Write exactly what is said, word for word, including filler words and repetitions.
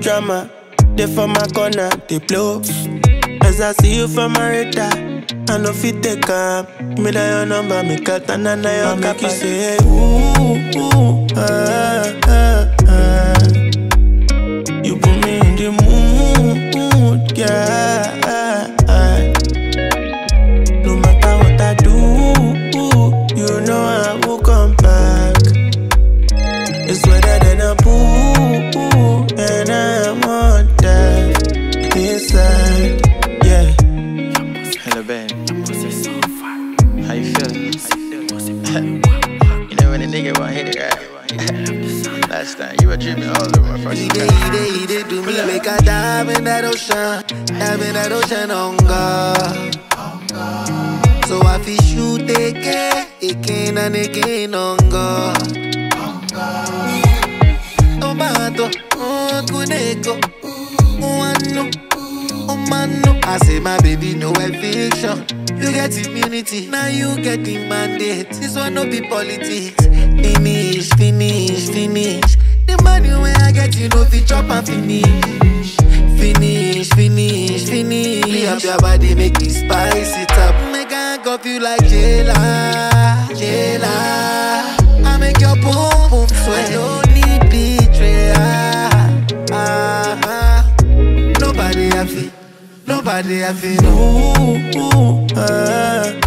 drama. They for my corner, they blow. As I see you from my radar, I know fit take up. Me that your number, me cut and I your make you say, ooh, ooh, ah, ah, ah. You put me in the mood, yeah. No matter what I do, you know I will come back. It's wetter than a pool, and I want that inside, yeah. Hello, babe. How you feeling? You know when a nigga want hit it, right? Last time you were dreaming all over my first time. He did, he did do me make a dive in that ocean, dive in that ocean on God. So I feel shoot again, again and again on God. Oh mato, oh kuneko, oh ano, oh mano. I say my baby no eviction. You get immunity, now you get the mandate. This one no be politics. Finish, finish, finish. The money when I get you know fi chop and finish. Finish, finish, finish. Play up your body, make me spice it up. Make I cuff you like Jayla, Jayla. I make your boom boom sweat. I don't need betrayal. Ah, ah. Nobody I feel, nobody I feel. Ooh, ooh, ah.